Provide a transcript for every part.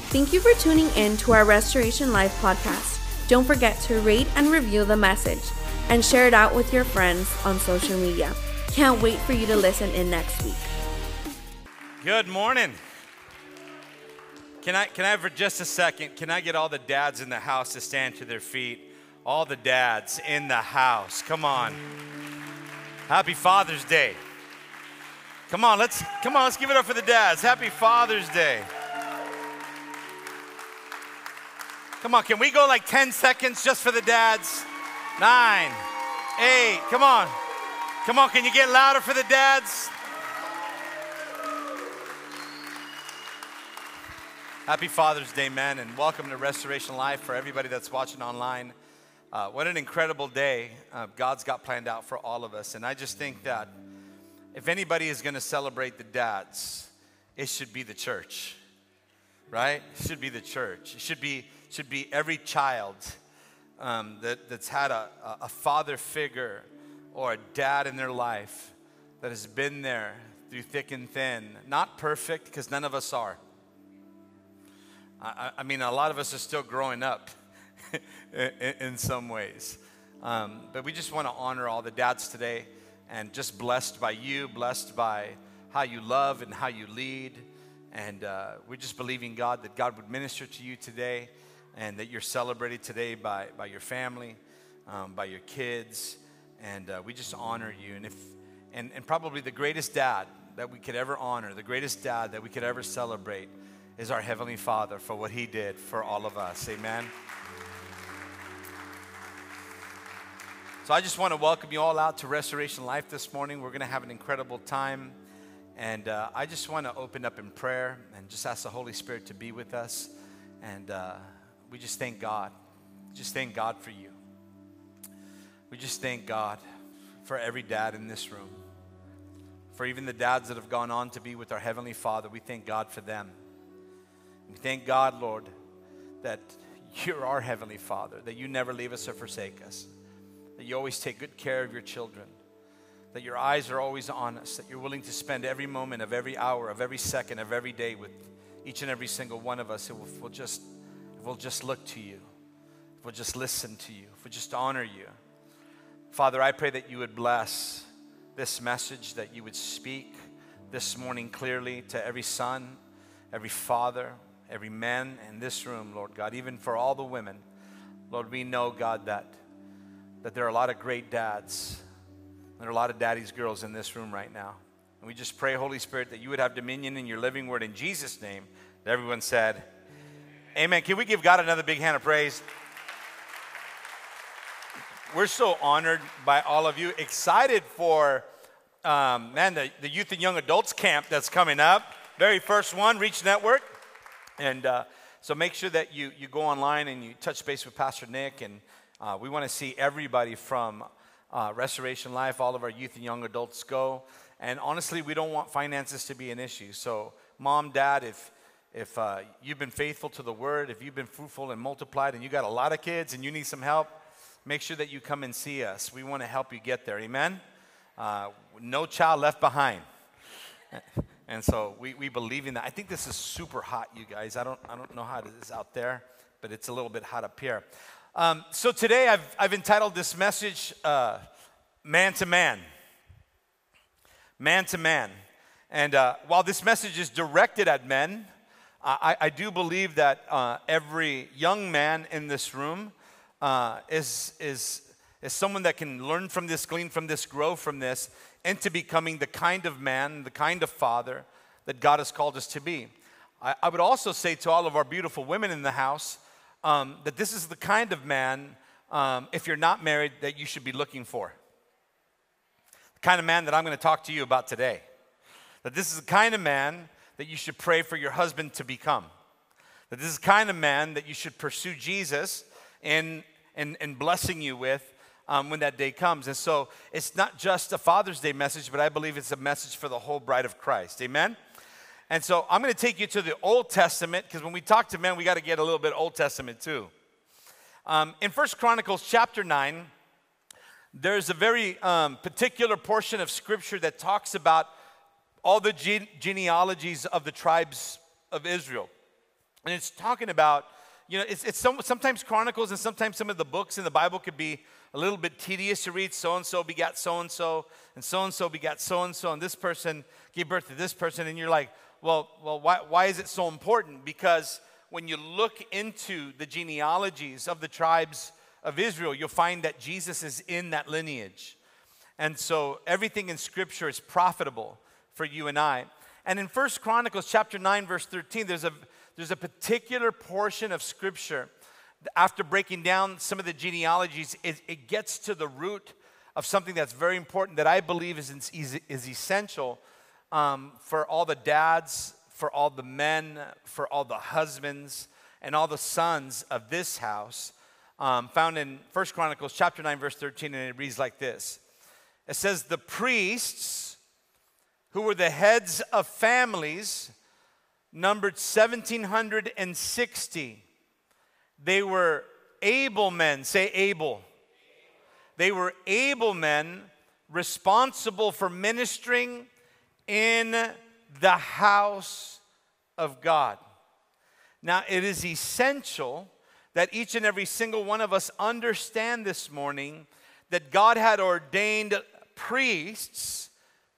Thank you for tuning in to our Restoration Life podcast. Don't forget to rate and review the message and share it out with your friends on social media. Can't wait for you to listen in next week. Good morning. Can I have for just a second, can I get all the dads in the house to stand to their feet? All the dads in the house. Come on. Happy Father's Day. Come on, let's give it up for the dads. Happy Father's Day. Come on, can we go like 10 seconds just for the dads? 9, 8, come on. Come on, can you get louder for the dads? Happy Father's Day, man, and welcome to Restoration Life for everybody that's watching online. What an incredible day God's got planned out for all of us. And I just think that if anybody is going to celebrate the dads, it should be the church, right? It should be the church. It should be every child that's had a father figure or a dad in their life that has been there through thick and thin. Not perfect, because none of us are. I mean, a lot of us are still growing up in some ways. But we just want to honor all the dads today, and just blessed by you, blessed by how you love and how you lead. And we're just believing God that God would minister to you today, and that you're celebrated today by your family, by your kids. And we just honor you. And probably the greatest dad that we could ever honor, the greatest dad that we could ever celebrate is our Heavenly Father for what He did for all of us. Amen. So I just want to welcome you all out to Restoration Life this morning. We're going to have an incredible time. And I just want to open up in prayer and just ask the Holy Spirit to be with us. And we just thank God. Just thank God for you. We just thank God for every dad in this room. For even the dads that have gone on to be with our Heavenly Father, we thank God for them. We thank God, Lord, that you're our Heavenly Father, that you never leave us or forsake us, that you always take good care of your children, that your eyes are always on us, that you're willing to spend every moment of every hour, of every second, of every day with each and every single one of us. If we'll just look to you, if we'll just listen to you, if we'll just honor you. Father, I pray that you would bless this message, that you would speak this morning clearly to every son, every father, every man in this room, Lord God, even for all the women. Lord, we know, God, that there are a lot of great dads. There are a lot of daddy's girls in this room right now. And we just pray, Holy Spirit, that you would have dominion in your living word in Jesus' name. And everyone said, amen. Can we give God another big hand of praise? We're so honored by all of you. Excited for, the Youth and Young Adults Camp that's coming up. Very first one, Reach Network. And so make sure that you go online and you touch base with Pastor Nick. And we want to see everybody from Restoration Life, all of our youth and young adults go. And honestly, we don't want finances to be an issue. So mom, dad, if you've been faithful to the word, if you've been fruitful and multiplied and you got a lot of kids and you need some help, make sure that you come and see us. We want to help you get there. Amen? No child left behind. And so we believe in that. I think this is super hot, you guys. I don't know how it is out there, but it's a little bit hot up here. So today I've entitled this message, Man to Man. Man to Man. And while this message is directed at men, I do believe that every young man in this room is someone that can learn from this, glean from this, grow from this, into becoming the kind of man, the kind of father that God has called us to be. I would also say to all of our beautiful women in the house that this is the kind of man, if you're not married, that you should be looking for. The kind of man that I'm going to talk to you about today. That this is the kind of man that you should pray for your husband to become. That this is the kind of man that you should pursue Jesus in blessing you with when that day comes. And so it's not just a Father's Day message, but I believe it's a message for the whole bride of Christ. Amen? And so I'm going to take you to the Old Testament, because when we talk to men, we got to get a little bit Old Testament too. In 1 Chronicles chapter 9, there's a very particular portion of Scripture that talks about all the genealogies of the tribes of Israel. And it's talking about, sometimes Chronicles and sometimes some of the books in the Bible could be a little bit tedious to read. So-and-so begat so-and-so, and so-and-so begat so-and-so, and this person gave birth to this person. And you're like, well, why is it so important? Because when you look into the genealogies of the tribes of Israel, you'll find that Jesus is in that lineage. And so everything in Scripture is profitable for you and I. And in 1 Chronicles chapter 9, verse 13, there's a particular portion of Scripture. After breaking down some of the genealogies, it gets to the root of something that's very important that I believe is essential for all the dads, for all the men, for all the husbands, and all the sons of this house, found in 1 Chronicles chapter 9, verse 13, and it reads like this. It says, the priests who were the heads of families numbered 1,760. They were able men. Say able. They were able men responsible for ministering in the house of God. Now, it is essential that each and every single one of us understand this morning that God had ordained priests,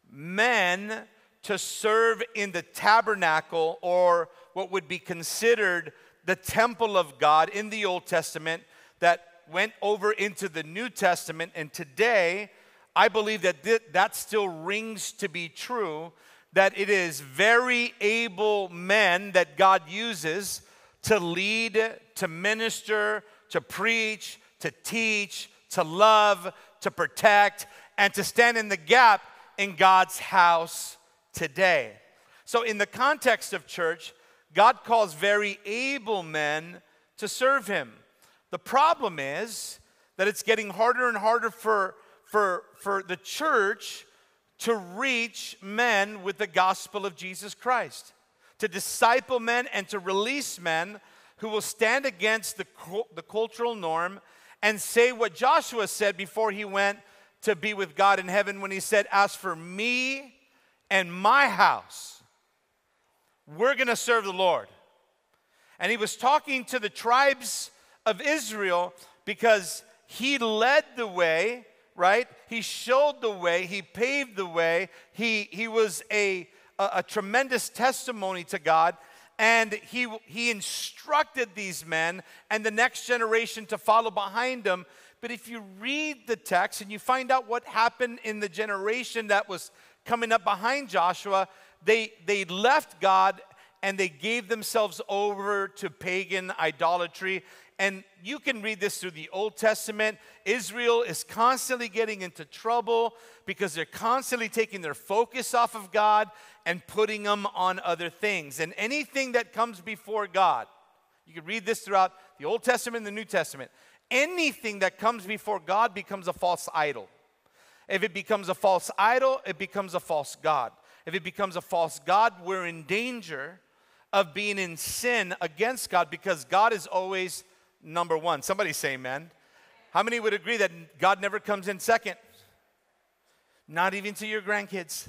men, to serve in the tabernacle, or what would be considered the temple of God in the Old Testament that went over into the New Testament. And today, I believe that that still rings to be true, that it is very able men that God uses to lead, to minister, to preach, to teach, to love, to protect, and to stand in the gap in God's house today. So in the context of church, God calls very able men to serve Him. The problem is that it's getting harder and harder for the church to reach men with the gospel of Jesus Christ, to disciple men and to release men who will stand against the cultural norm and say what Joshua said before he went to be with God in heaven, when he said, as for me and my house, we're going to serve the Lord. And he was talking to the tribes of Israel because he led the way, right? He showed the way. He paved the way. He was a tremendous testimony to God. And he instructed these men and the next generation to follow behind him. But if you read the text and you find out what happened in the generation that was coming up behind Joshua, they left God and they gave themselves over to pagan idolatry. And you can read this through the Old Testament. Israel is constantly getting into trouble because they're constantly taking their focus off of God and putting them on other things. And anything that comes before God, you can read this throughout the Old Testament and the New Testament. Anything that comes before God becomes a false idol. If it becomes a false idol, it becomes a false god. If it becomes a false god, we're in danger of being in sin against God, because God is always number one. Somebody say amen. How many would agree that God never comes in second? Not even to your grandkids.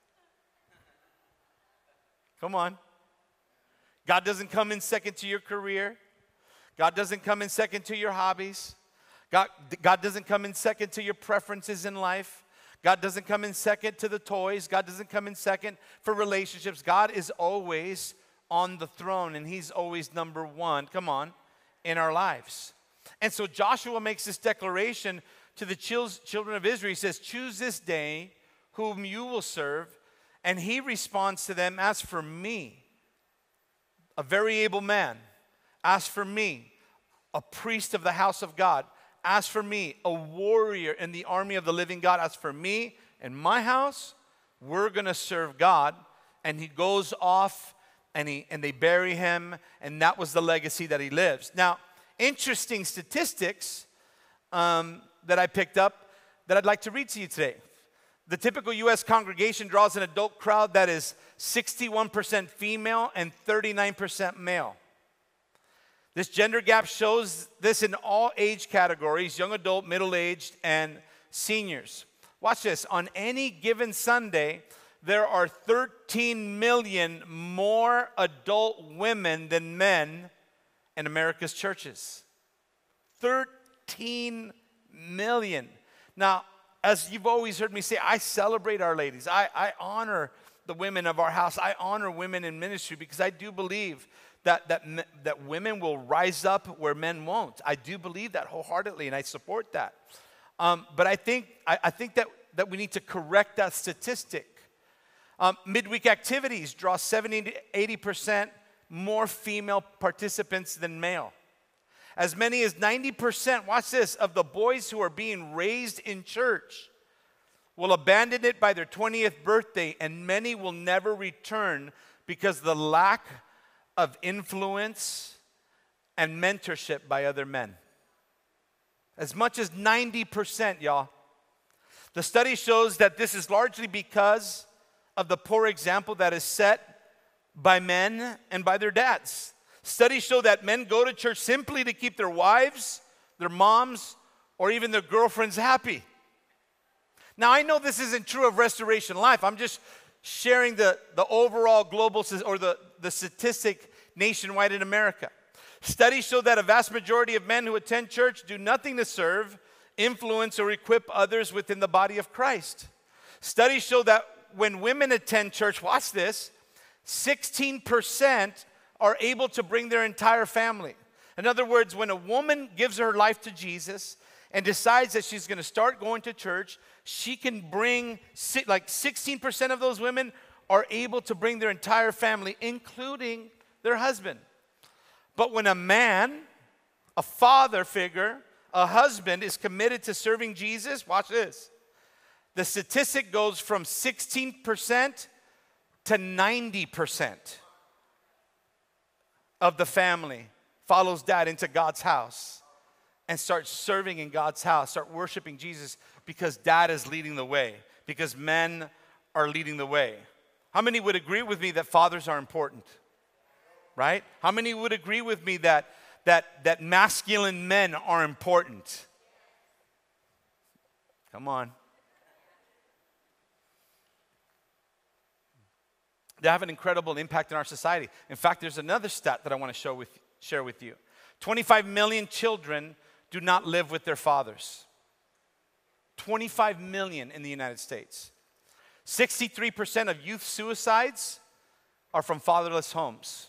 Come on. God doesn't come in second to your career. God doesn't come in second to your hobbies. God doesn't come in second to your preferences in life. God doesn't come in second to the toys. God doesn't come in second for relationships. God is always on the throne, and He's always number one, come on, in our lives. And so Joshua makes this declaration to the children of Israel. He says, choose this day whom you will serve. And he responds to them, as for me, a very able man, as for me, a priest of the house of God, as for me, a warrior in the army of the living God, as for me and my house, we're going to serve God. And he goes off and they bury him, and that was the legacy that he lives. Now, interesting statistics that I picked up that I'd like to read to you today. The typical U.S. congregation draws an adult crowd that is 61% female and 39% male. This gender gap shows this in all age categories: young adult, middle-aged, and seniors. Watch this. On any given Sunday, there are 13 million more adult women than men in America's churches. 13 million. Now, as you've always heard me say, I celebrate our ladies. I honor the women of our house. I honor women in ministry because I do believe that women will rise up where men won't. I do believe that wholeheartedly, and I support that. But I think that we need to correct that statistic. Midweek activities draw 70 to 80% more female participants than male. As many as 90%, watch this, of the boys who are being raised in church will abandon it by their 20th birthday, and many will never return because of the lack of influence and mentorship by other men. As much as 90%, y'all. The study shows that this is largely because of the poor example that is set by men and by their dads. Studies show that men go to church simply to keep their wives, their moms, or even their girlfriends happy. Now, I know this isn't true of Restoration Life. I'm just sharing the overall global, or the statistic nationwide in America. Studies show that a vast majority of men who attend church do nothing to serve, influence, or equip others within the body of Christ. Studies show that when women attend church, watch this, 16% are able to bring their entire family. In other words, when a woman gives her life to Jesus and decides that she's going to start going to church, she can bring, like 16% of those women are able to bring their entire family, including their husband. But when a man, a father figure, a husband is committed to serving Jesus, watch this, the statistic goes from 16% to 90% of the family follows dad into God's house and starts serving in God's house, start worshiping Jesus because dad is leading the way, because men are leading the way. How many would agree with me that fathers are important? Right? How many would agree with me that masculine men are important? Come on. They have an incredible impact in our society. In fact, there's another stat that I want to share with you. 25 million children do not live with their fathers. 25 million in the United States. 63% of youth suicides are from fatherless homes.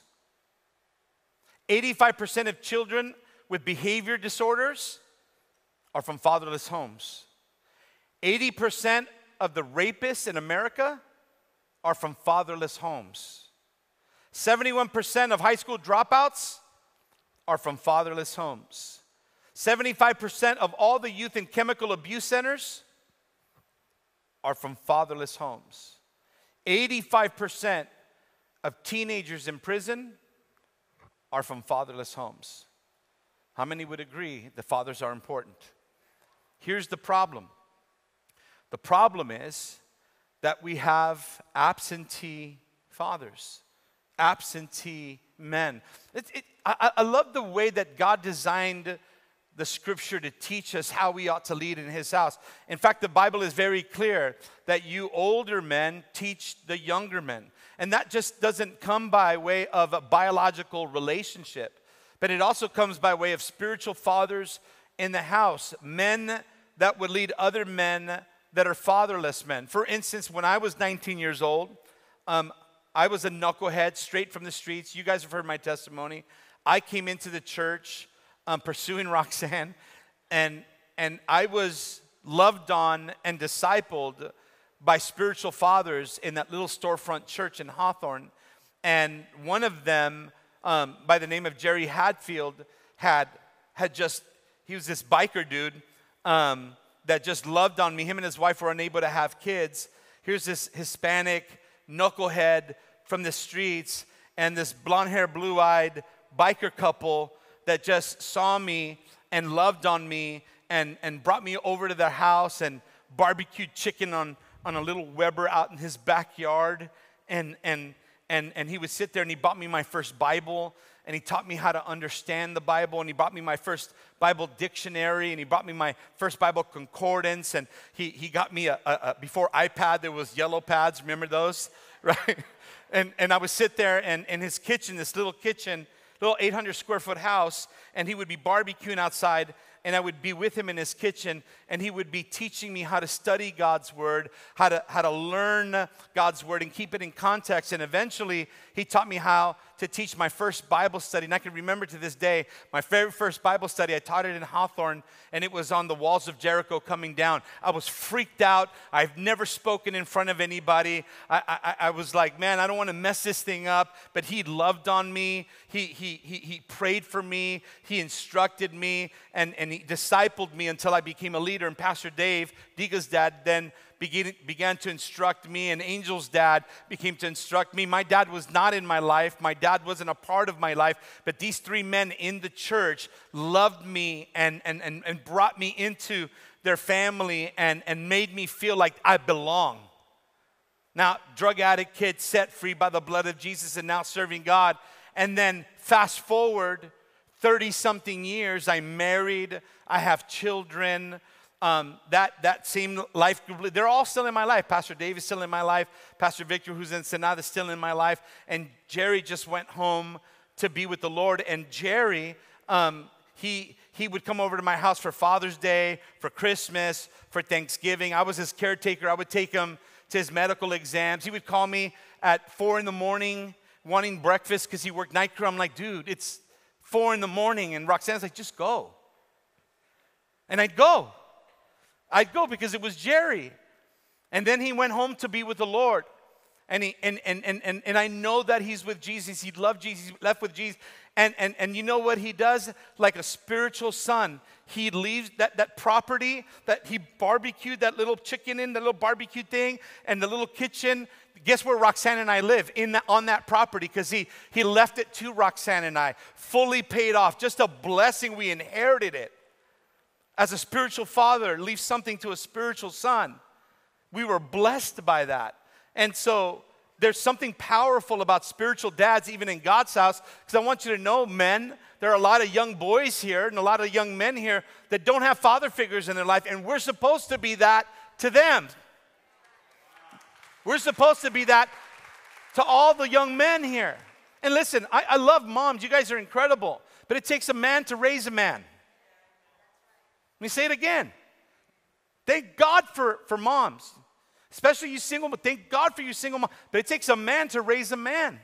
85% of children with behavior disorders are from fatherless homes. 80% of the rapists in America are from fatherless homes. 71% of high school dropouts are from fatherless homes. 75% of all the youth in chemical abuse centers are from fatherless homes. 85% of teenagers in prison are from fatherless homes. How many would agree that fathers are important? Here's the problem. The problem is that we have absentee fathers, absentee men. I love the way that God designed the scripture to teach us how we ought to lead in his house. In fact, the Bible is very clear that you older men teach the younger men. And that just doesn't come by way of a biological relationship, but it also comes by way of spiritual fathers in the house, men that would lead other men that are fatherless men. For instance, when I was 19 years old, I was a knucklehead straight from the streets. You guys have heard my testimony. I came into the church pursuing Roxanne, and I was loved on and discipled by spiritual fathers in that little storefront church in Hawthorne. And one of them, by the name of Jerry Hadfield, he was this biker dude that just loved on me. Him and his wife were unable to have kids. Here's this Hispanic knucklehead from the streets and this blonde hair, blue-eyed biker couple that just saw me and loved on me and brought me over to their house and barbecued chicken on a little Weber out in his backyard. And he would sit there and he bought me my first Bible. and he taught me how to understand the Bible, and he brought me my first Bible dictionary, and he brought me my first Bible concordance, and he got me before iPad, there was yellow pads, remember those, right? And I would sit there in his kitchen, this little kitchen, little 800 square foot house, and he would be barbecuing outside, and I would be with him in his kitchen, and he would be teaching me how to study God's Word, how to learn God's Word and keep it in context. And eventually, he taught me how to teach my first Bible study. And I can remember to this day, my very first Bible study, I taught it in Hawthorne, and it was on the walls of Jericho coming down. I was freaked out. I've never spoken in front of anybody. I was like, man, I don't want to mess this thing up. But he loved on me. He prayed for me. He instructed me, and he discipled me until I became a leader. And Pastor Dave, Diga's dad, then began to instruct me, and Angel's dad became to instruct me. My dad was not in my life. My dad wasn't a part of my life, but these three men in the church loved me and brought me into their family and made me feel like I belong. Now, drug addict kid set free by the blood of Jesus and now serving God. And then fast forward 30-something years, I'm married, I have children. That same life group, they're all still in my life. Pastor Dave is still in my life. Pastor Victor, who's in Senada, is still in my life. And Jerry just went home to be with the Lord. And Jerry, he would come over to my house for Father's Day, for Christmas, for Thanksgiving. I was his caretaker. I would take him to his medical exams. He would call me at 4 in the morning wanting breakfast because he worked night crew. I'm like, dude, it's 4 in the morning. And Roxanne's like, just go. And I'd go because it was Jerry. And then he went home to be with the Lord. And I know that he's with Jesus. He loved Jesus. He left with Jesus. And you know what he does? Like a spiritual son, he leaves that property that he barbecued that little chicken in, the little barbecue thing, and the little kitchen. Guess where Roxanne and I live? On that property, because he left it to Roxanne and I, fully paid off. Just a blessing. We inherited it. As a spiritual father, leave something to a spiritual son. We were blessed by that. And so there's something powerful about spiritual dads, even in God's house, because I want you to know, men, there are a lot of young boys here and a lot of young men here that don't have father figures in their life, and we're supposed to be that to them. We're supposed to be that to all the young men here. And listen, I love moms. You guys are incredible. But it takes a man to raise a man. Let me say it again. Thank God for moms. Especially you single, but thank God for you single mom. But it takes a man to raise a man.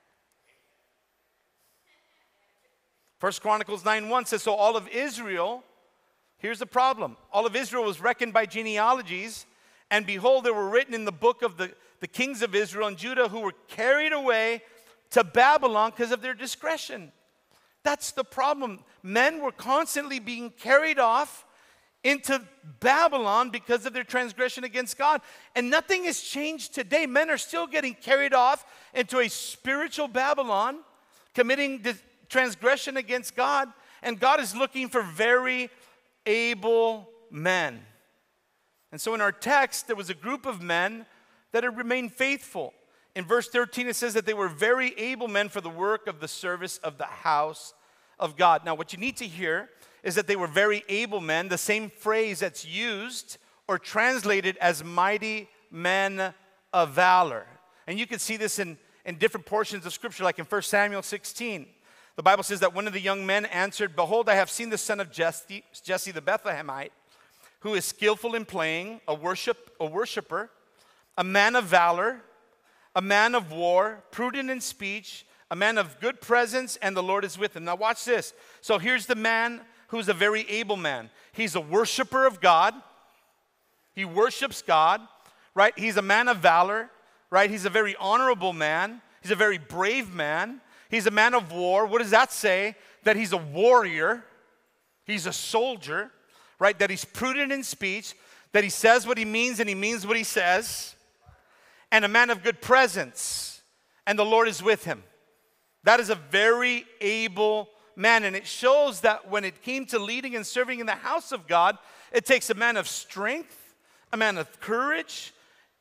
1 Chronicles 9:1 says, so all of Israel, here's the problem. All of Israel was reckoned by genealogies, and behold, they were written in the book of the kings of Israel and Judah who were carried away to Babylon because of their discretion. That's the problem. Men were constantly being carried off into Babylon because of their transgression against God. And nothing has changed today. Men are still getting carried off into a spiritual Babylon, committing the transgression against God. And God is looking for very able men. And so in our text, there was a group of men that had remained faithful. In verse 13, it says that they were very able men for the work of the service of the house of God. Now, what you need to hear is that they were very able men, the same phrase that's used or translated as mighty men of valor. And you can see this in different portions of Scripture, like in 1 Samuel 16. The Bible says that one of the young men answered, behold, I have seen the son of Jesse the Bethlehemite, who is skillful in playing, a worshiper, a man of valor, a man of war, prudent in speech, a man of good presence, and the Lord is with him. Now watch this. So here's the man who's a very able man. He's a worshiper of God. He worships God, right? He's a man of valor, right? He's a very honorable man. He's a very brave man. He's a man of war. What does that say? That he's a warrior. He's a soldier, right? That he's prudent in speech, that he says what he means and he means what he says. And a man of good presence, and the Lord is with him. That is a very able man, and it shows that when it came to leading and serving in the house of God, it takes a man of strength, a man of courage.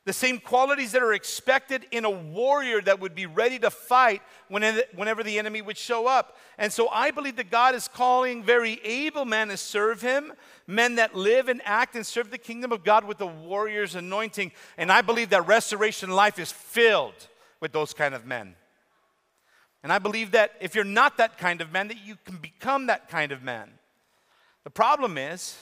The same qualities that are expected in a warrior that would be ready to fight whenever the enemy would show up. And so I believe that God is calling very able men to serve him, men that live and act and serve the kingdom of God with the warrior's anointing. And I believe that Restoration Life is filled with those kind of men. And I believe that if you're not that kind of man, that you can become that kind of man. The problem is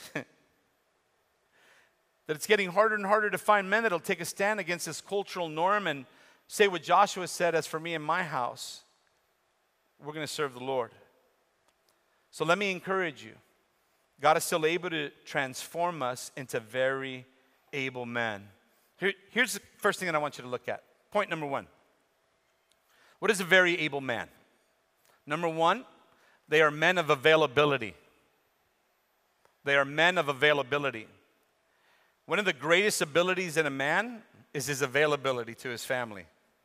that it's getting harder and harder to find men that'll take a stand against this cultural norm and say what Joshua said, as for me and my house, we're going to serve the Lord. So let me encourage you. God is still able to transform us into very able men. Here's the first thing that I want you to look at. Point number one. What is a very able man? Number one, they are men of availability. They are men of availability. One of the greatest abilities in a man is his availability to his family.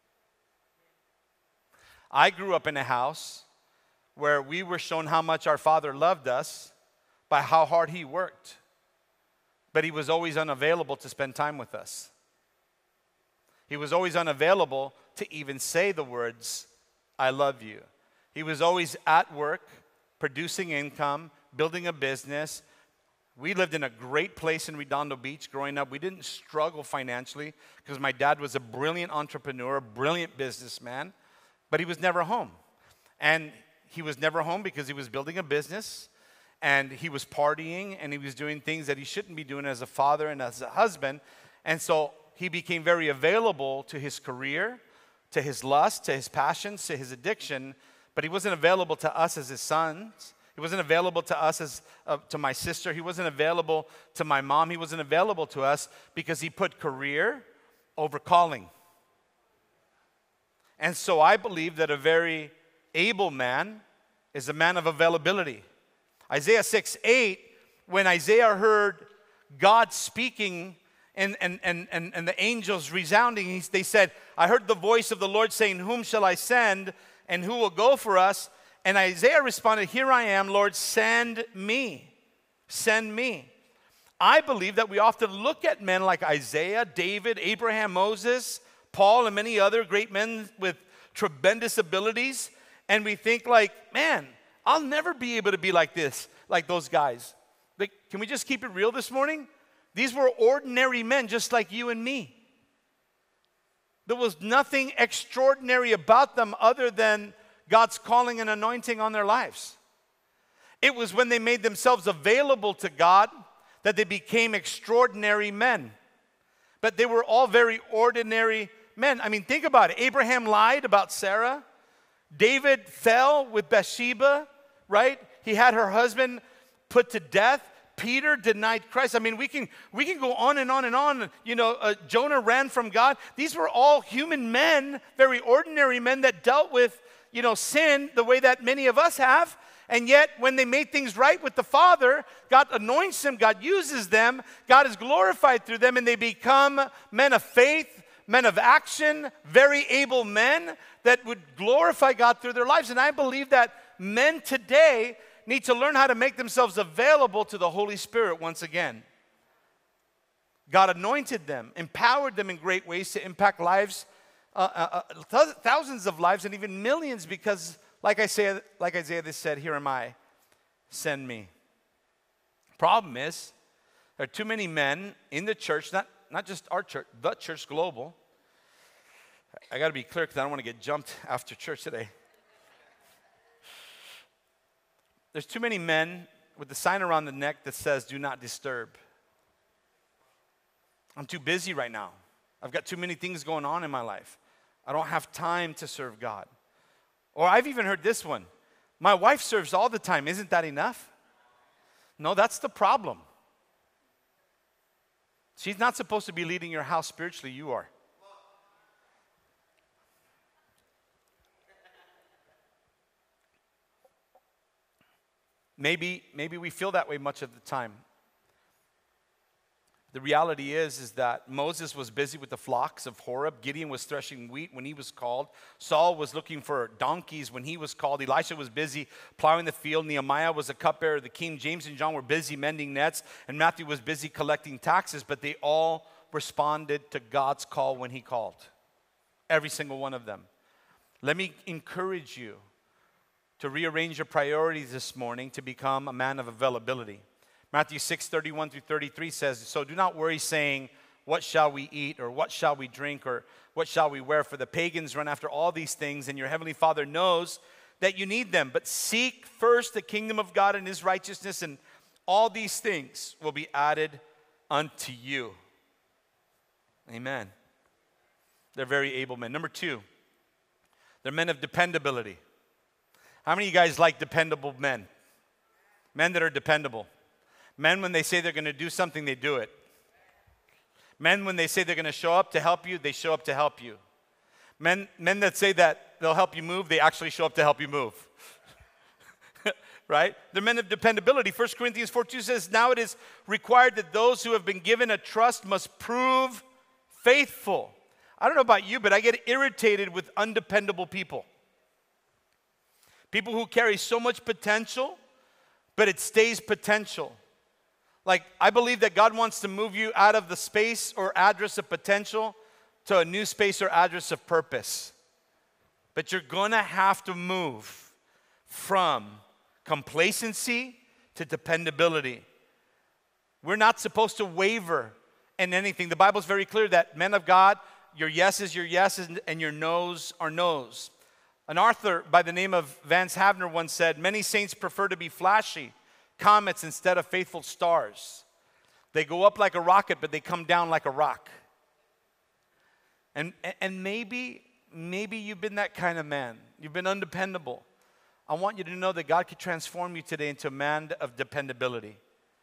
I grew up in a house where we were shown how much our father loved us by how hard he worked. But he was always unavailable to spend time with us. He was always unavailable to even say the words, I love you. He was always at work, producing income, building a business. We lived in a great place in Redondo Beach growing up. We didn't struggle financially because my dad was a brilliant entrepreneur, a brilliant businessman, but he was never home. And he was never home because he was building a business, and he was partying, and he was doing things that he shouldn't be doing as a father and as a husband. And so he became very available to his career, to his lust, to his passions, to his addiction, but he wasn't available to us as his sons. He wasn't available to us as to my sister. He wasn't available to my mom. He wasn't available to us because he put career over calling. And so I believe that a very able man is a man of availability. Isaiah 6:8, when Isaiah heard God speaking and the angels resounding, they said, I heard the voice of the Lord saying, whom shall I send, and who will go for us? And Isaiah responded, here I am, Lord, send me. Send me. I believe that we often look at men like Isaiah, David, Abraham, Moses, Paul, and many other great men with tremendous abilities, and we think like, man, I'll never be able to be like this, like those guys. Like, can we just keep it real this morning? These were ordinary men just like you and me. There was nothing extraordinary about them other than God's calling and anointing on their lives. It was when they made themselves available to God that they became extraordinary men. But they were all very ordinary men. I mean, think about it. Abraham lied about Sarah. David fell with Bathsheba, right? He had her husband put to death. Peter denied Christ. I mean, we can go on and on and on. You know, Jonah ran from God. These were all human men, very ordinary men that dealt with, you know, sin the way that many of us have. And yet, when they made things right with the Father, God anoints them, God uses them, God is glorified through them, and they become men of faith, men of action, very able men that would glorify God through their lives. And I believe that men today need to learn how to make themselves available to the Holy Spirit once again. God anointed them, empowered them in great ways to impact lives, thousands of lives, and even millions, because like Isaiah said, here am I, send me. Problem is, there are too many men in the church, not just our church, the church global. I got to be clear because I don't want to get jumped after church today. There's too many men with the sign around the neck that says, do not disturb. I'm too busy right now. I've got too many things going on in my life. I don't have time to serve God. Or I've even heard this one. My wife serves all the time. Isn't that enough? No, that's the problem. She's not supposed to be leading your house spiritually. You are. Maybe we feel that way much of the time. The reality is that Moses was busy with the flocks of Horeb. Gideon was threshing wheat when he was called. Saul was looking for donkeys when he was called. Elisha was busy plowing the field. Nehemiah was a cupbearer of the king. James and John were busy mending nets. And Matthew was busy collecting taxes. But they all responded to God's call when he called. Every single one of them. Let me encourage you to rearrange your priorities this morning to become a man of availability. Matthew 6:31 through 33 says, "So do not worry saying, what shall we eat, or what shall we drink, or what shall we wear? For the pagans run after all these things, and your heavenly Father knows that you need them. But seek first the kingdom of God and his righteousness, and all these things will be added unto you." Amen. They're very able men. Number 2, they're men of dependability. How many of you guys like dependable men? Men that are dependable. Men, when they say they're going to do something, they do it. Men, when they say they're going to show up to help you, they show up to help you. Men that say that they'll help you move, they actually show up to help you move. Right? They're men of dependability. 1 Corinthians 4:2 says, "Now it is required that those who have been given a trust must prove faithful." I don't know about you, but I get irritated with undependable people. People who carry so much potential, but it stays potential. Like, I believe that God wants to move you out of the space or address of potential to a new space or address of purpose. But you're going to have to move from complacency to dependability. We're not supposed to waver in anything. The Bible's very clear that, men of God, your yes is your yes and your no's are no's. An author by the name of Vance Havner once said, "Many saints prefer to be flashy comets instead of faithful stars. They go up like a rocket, but they come down like a rock." And maybe you've been that kind of man. You've been undependable. I want you to know that God could transform you today into a man of dependability.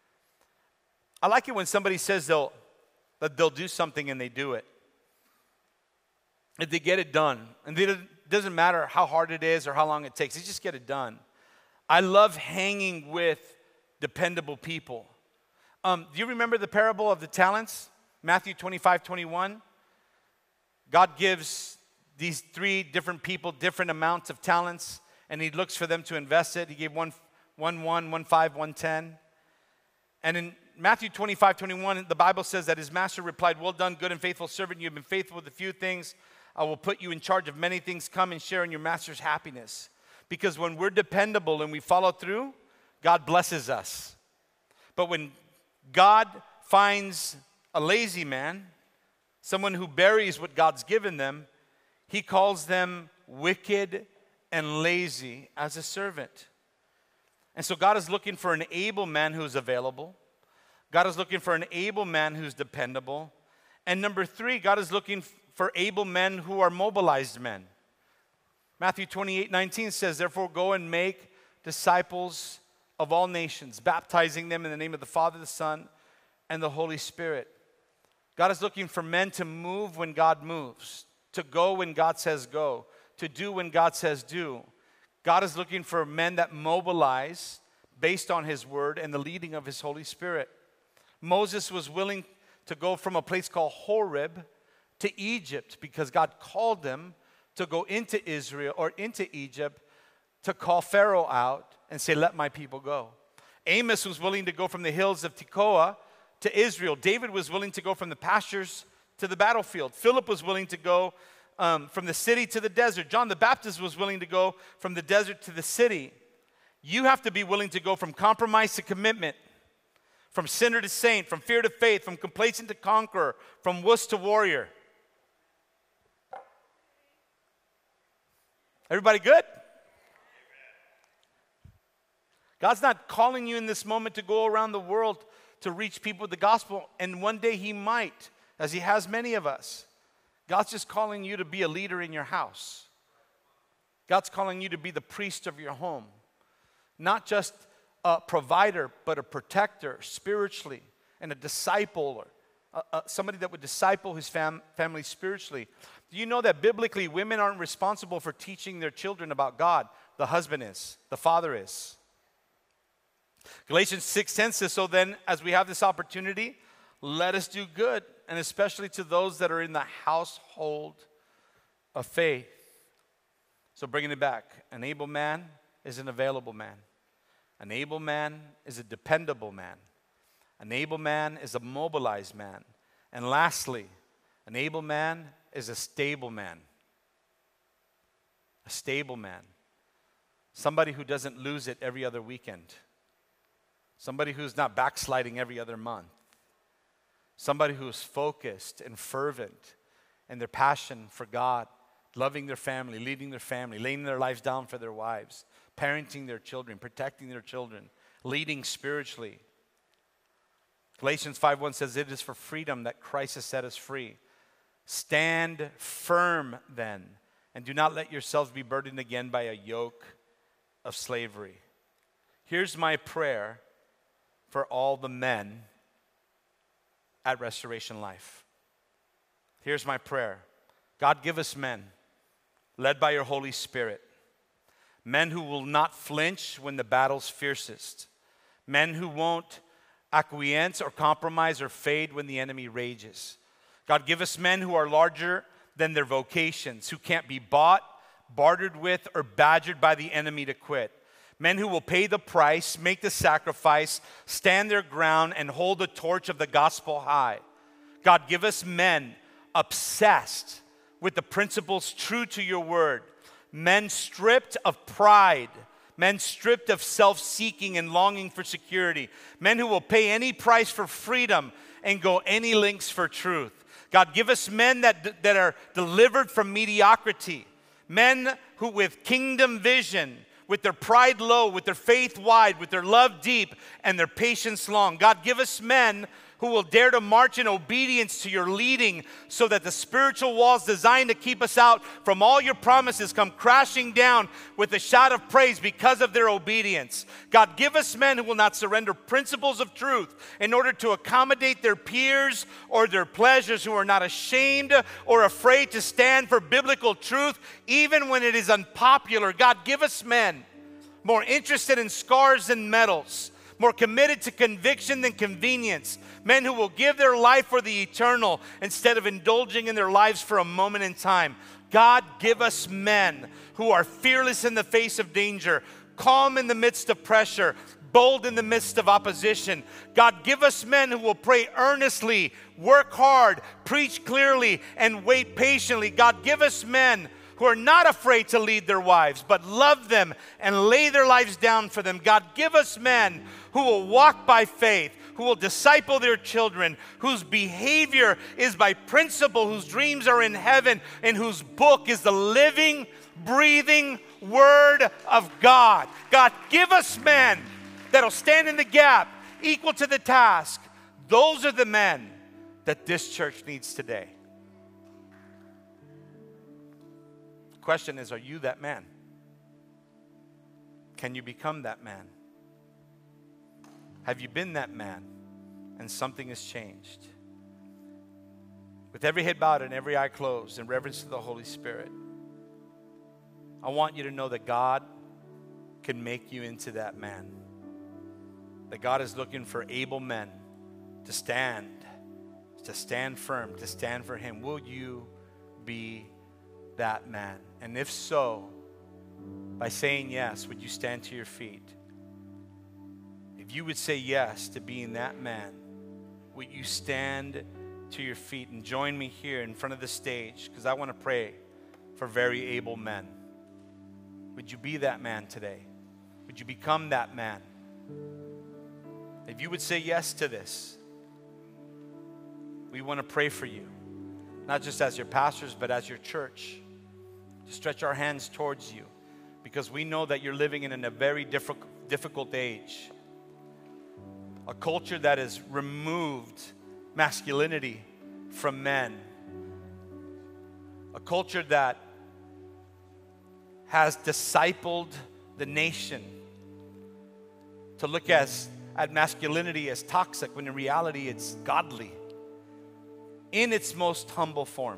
I like it when somebody says that they'll do something and they do it. If they get it done, and it doesn't matter how hard it is or how long it takes, they just get it done. I love hanging with dependable people. Do you remember the parable of the talents? Matthew 25:21. God gives these 3 different people different amounts of talents, and he looks for them to invest it. He gave one 5, 1 10. And in Matthew 25:21, the Bible says that his master replied, "Well done, good and faithful servant. You have been faithful with a few things. I will put you in charge of many things. Come and share in your master's happiness." Because when we're dependable and we follow through, God blesses us. But when God finds a lazy man, someone who buries what God's given them, he calls them wicked and lazy as a servant. And so God is looking for an able man who's available. God is looking for an able man who's dependable. And number 3, God is looking for able men who are mobilized men. Matthew 28:19 says, "Therefore go and make disciples of all nations, baptizing them in the name of the Father, the Son, and the Holy Spirit." God is looking for men to move when God moves, to go when God says go, to do when God says do. God is looking for men that mobilize based on his word and the leading of his Holy Spirit. Moses was willing to go from a place called Horeb to Egypt because God called them to go into Israel or into Egypt to call Pharaoh out and say, "Let my people go." Amos was willing to go from the hills of Tekoa to Israel. David was willing to go from the pastures to the battlefield. Philip was willing to go from the city to the desert. John the Baptist was willing to go from the desert to the city. You have to be willing to go from compromise to commitment, from sinner to saint, from fear to faith, from complacent to conqueror, from wuss to warrior. Everybody good? God's not calling you in this moment to go around the world to reach people with the gospel, and one day he might, as he has many of us. God's just calling you to be a leader in your house. God's calling you to be the priest of your home. Not just a provider, but a protector spiritually, and a disciple, or somebody that would disciple his family spiritually. Do you know that biblically women aren't responsible for teaching their children about God? The husband is, the father is. Galatians 6:10 says, "So then, as we have this opportunity, let us do good, and especially to those that are in the household of faith." So bringing it back, an able man is an available man. An able man is a dependable man. An able man is a mobilized man. And lastly, an able man is a stable man. A stable man. Somebody who doesn't lose it every other weekend. Somebody who's not backsliding every other month. Somebody who's focused and fervent in their passion for God, loving their family, leading their family, laying their lives down for their wives, parenting their children, protecting their children, leading spiritually. Galatians 5:1 says, "It is for freedom that Christ has set us free. Stand firm then, and do not let yourselves be burdened again by a yoke of slavery." Here's my prayer for all the men at Restoration Life. Here's my prayer. God, give us men led by your Holy Spirit. Men who will not flinch when the battle's fiercest. Men who won't acquiesce or compromise or fade when the enemy rages. God, give us men who are larger than their vocations, who can't be bought, bartered with, or badgered by the enemy to quit. Men who will pay the price, make the sacrifice, stand their ground, and hold the torch of the gospel high. God, give us men obsessed with the principles true to your word. Men stripped of pride. Men stripped of self-seeking and longing for security. Men who will pay any price for freedom and go any lengths for truth. God, give us men that are delivered from mediocrity. Men who with kingdom vision, with their pride low, with their faith wide, with their love deep, and their patience long. God, give us men who will dare to march in obedience to your leading so that the spiritual walls designed to keep us out from all your promises come crashing down with a shout of praise because of their obedience. God, give us men who will not surrender principles of truth in order to accommodate their peers or their pleasures, who are not ashamed or afraid to stand for biblical truth even when it is unpopular. God, give us men more interested in scars than medals, more committed to conviction than convenience. Men who will give their life for the eternal instead of indulging in their lives for a moment in time. God, give us men who are fearless in the face of danger, calm in the midst of pressure, bold in the midst of opposition. God, give us men who will pray earnestly, work hard, preach clearly, and wait patiently. God, give us men who are not afraid to lead their wives, but love them and lay their lives down for them. God, give us men who will walk by faith, who will disciple their children, whose behavior is by principle, whose dreams are in heaven, and whose book is the living, breathing Word of God. God, give us men that'll stand in the gap, equal to the task. Those are the men that this church needs today. The question is, are you that man? Can you become that man? Have you been that man and something has changed? With every head bowed and every eye closed in reverence to the Holy Spirit, I want you to know that God can make you into that man. That God is looking for able men to stand firm, to stand for Him. Will you be that man? And if so, by saying yes, would you stand to your feet? If you would say yes to being that man, would you stand to your feet and join me here in front of the stage? Because I want to pray for very able men. Would you be that man today? Would you become that man? If you would say yes to this, we want to pray for you. Not just as your pastors, but as your church. To stretch our hands towards you. Because we know that you're living in a very difficult age. A culture that has removed masculinity from men. A culture that has discipled the nation to look at masculinity as toxic, when in reality it's godly in its most humble form.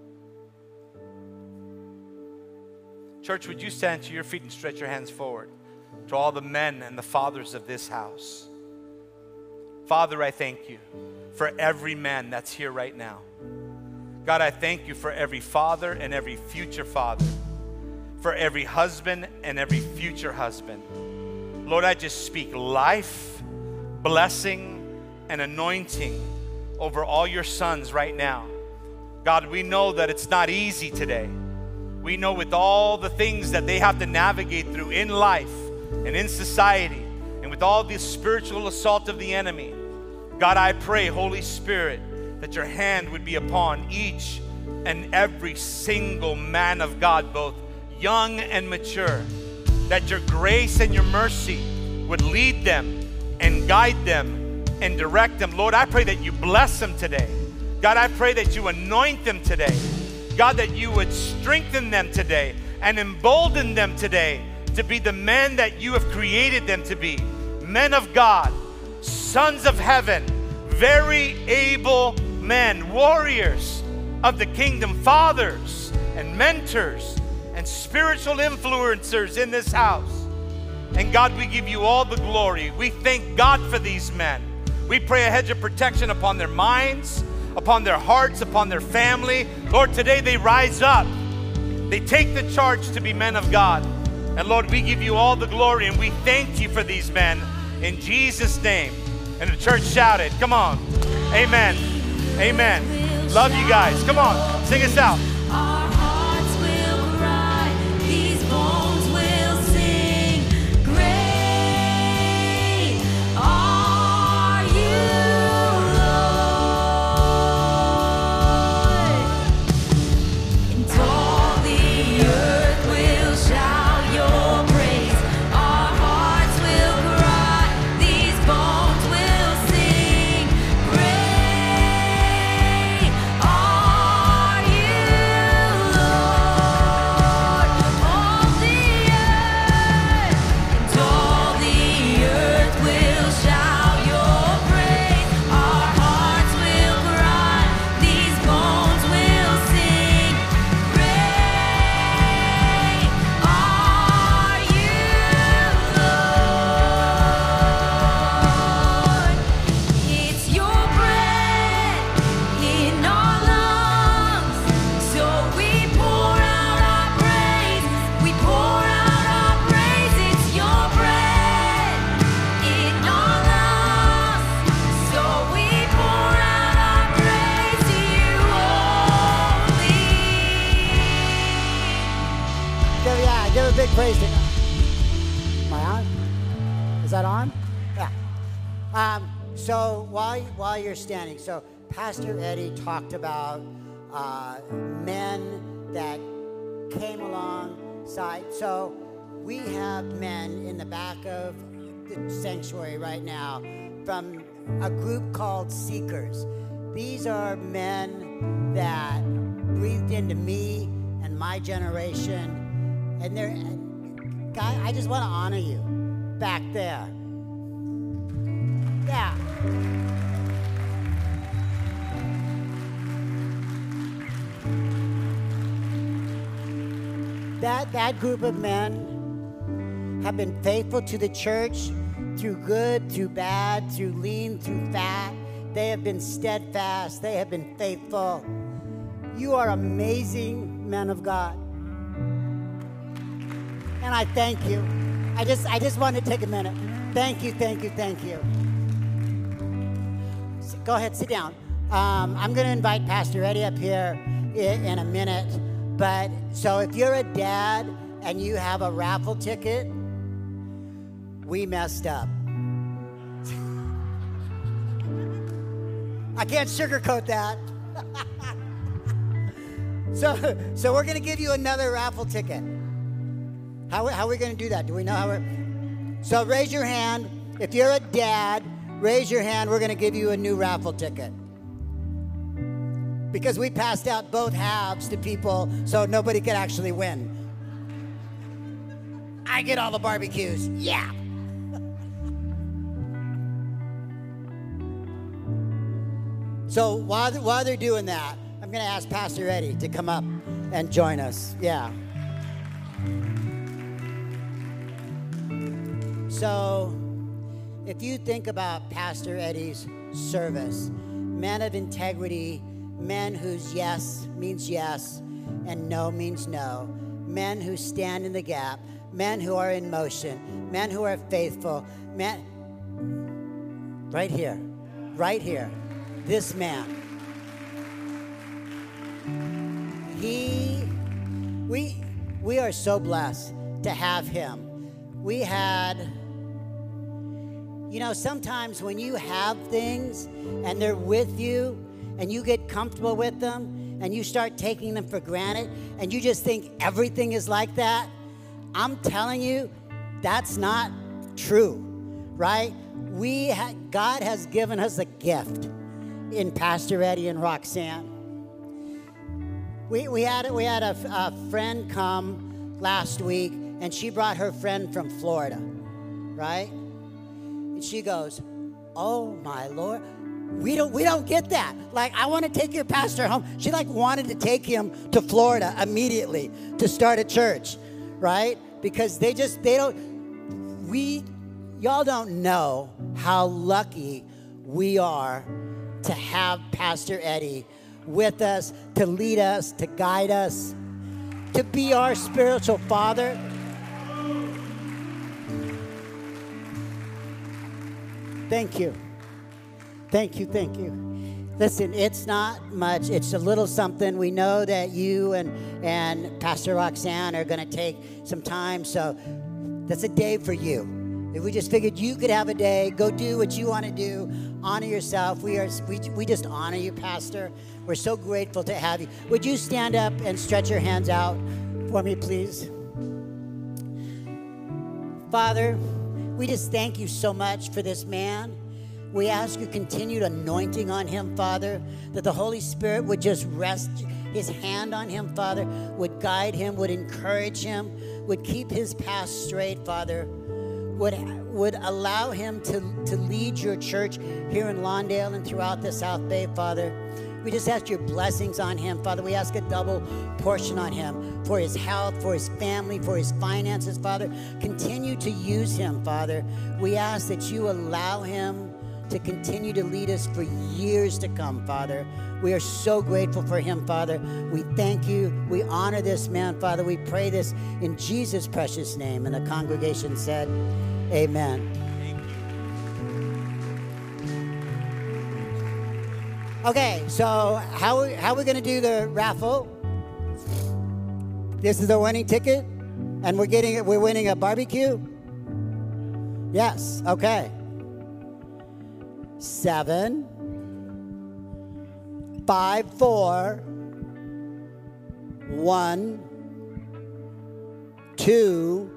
Church, would you stand to your feet and stretch your hands forward to all the men and the fathers of this house? Father, I thank you for every man that's here right now. God, I thank you for every father and every future father, for every husband and every future husband. Lord, I just speak life, blessing, and anointing over all your sons right now. God, we know that it's not easy today. We know with all the things that they have to navigate through in life and in society, and with all the spiritual assault of the enemy, God, I pray, Holy Spirit, that your hand would be upon each and every single man of God, both young and mature, that your grace and your mercy would lead them and guide them and direct them. Lord, I pray that you bless them today. God, I pray that you anoint them today. God, that you would strengthen them today and embolden them today to be the men that you have created them to be. Men of God, sons of heaven, very able men, warriors of the kingdom, fathers and mentors and spiritual influencers in this house. And God, we give you all the glory. We thank God for these men. We pray a hedge of protection upon their minds, upon their hearts, upon their family. Lord, today they rise up. They take the charge to be men of God. And Lord, we give you all the glory and we thank you for these men in Jesus' name. And the church shouted, come on. Amen. Amen. Love you guys. Come on, sing us out. Our hearts will cry, these bones will sing. Great are you, Lord. And all the earth will shout your praise. Our hearts will cry, these bones will sing. Great are you, Lord. All the earth will shout your praise. Our hearts will cry, these bones will sing. Great are you, Lord. It's your breath in our lungs, so we pour out our praise. We pour out our praise. It's your breath in our lungs, so we pour out our praise to you only. Give a big praise to God. Am I on? Is that on? Yeah. So while you're standing, so Pastor Eddie talked about men that came alongside. So we have men in the back of the sanctuary right now from a group called Seekers. These are men that breathed into me and my generation. And they're, God, I just want to honor you back there. Yeah. That group of men have been faithful to the church through good, through bad, through lean, through fat. They have been steadfast. They have been faithful. You are amazing men of God. And I thank you. I just wanted to take a minute. Thank you, thank you, thank you. Go ahead, sit down. I'm going to invite Pastor Eddie up here in a minute. But so if you're a dad and you have a raffle ticket, we messed up. I can't sugarcoat that. So we're going to give you another raffle ticket. How are we going to do that? Do we know how we're... So raise your hand. If you're a dad, raise your hand. We're going to give you a new raffle ticket. Because we passed out both halves to people so nobody could actually win. I get all the barbecues. Yeah. So while they're doing that, I'm going to ask Pastor Eddie to come up and join us. Yeah. So, if you think about Pastor Eddie's service, men of integrity, men whose yes means yes and no means no, men who stand in the gap, men who are in motion, men who are faithful, men right here, this man. We are so blessed to have him. We had, sometimes when you have things and they're with you and you get comfortable with them and you start taking them for granted and you just think everything is like that, I'm telling you, that's not true, right? God has given us a gift in Pastor Eddie and Roxanne. We had a friend come last week, and she brought her friend from Florida, right? And she goes, "Oh my Lord, we don't get that. Like, I want to take your pastor home." She wanted to take him to Florida immediately to start a church, right? Because y'all don't know how lucky we are to have Pastor Eddie with us, to lead us, to guide us, to be our spiritual father. Thank you. Thank you, thank you. Listen, it's not much. It's a little something. We know that you and Pastor Roxanne are going to take some time, so that's a day for you. If we just figured you could have a day, go do what you want to do, honor yourself. We just honor you, Pastor. We're so grateful to have you. Would you stand up and stretch your hands out for me, please? Father, we just thank you so much for this man. We ask you continued anointing on him, Father, that the Holy Spirit would just rest his hand on him, Father, would guide him, would encourage him, would keep his path straight, Father, would allow him to lead your church here in Lawndale and throughout the South Bay, Father. We just ask your blessings on him, Father. We ask a double portion on him for his health, for his family, for his finances, Father. Continue to use him, Father. We ask that you allow him to continue to lead us for years to come, Father. We are so grateful for him, Father. We thank you. We honor this man, Father. We pray this in Jesus' precious name. And the congregation said, amen. Okay, so how are we going to do the raffle? This is the winning ticket, and we're winning a barbecue? Yes, okay. 7, 5, 4, 1, 2.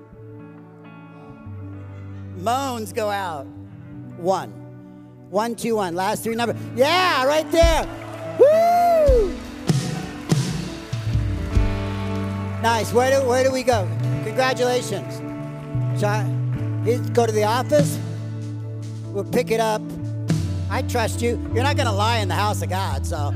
Moans go out. 1. 1, 2, 1. Last 3 numbers. Yeah, right there. Woo! Nice. Where do we go? Congratulations. Go to the office. We'll pick it up. I trust you. You're not going to lie in the house of God, so.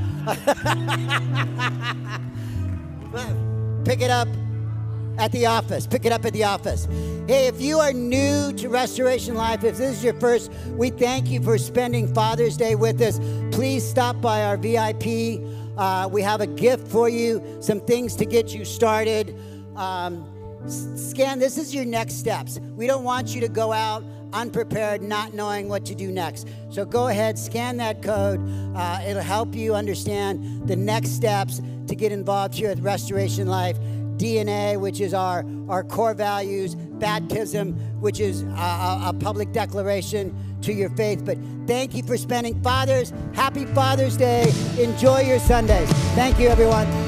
Pick it up at the office. Pick it up at the office. Hey, if you are new to Restoration Life, if this is your first, we thank you for spending Father's Day with us. Please stop by our VIP. We have a gift for you, some things to get you started. Scan, this is your next steps. We don't want you to go out unprepared, not knowing what to do next. So go ahead, scan that code. It'll help you understand the next steps to get involved here at Restoration Life. DNA, which is our core values. Baptism, which is a public declaration to your faith. But thank you for spending. Fathers, happy Father's Day. Enjoy your Sundays. Thank you, everyone.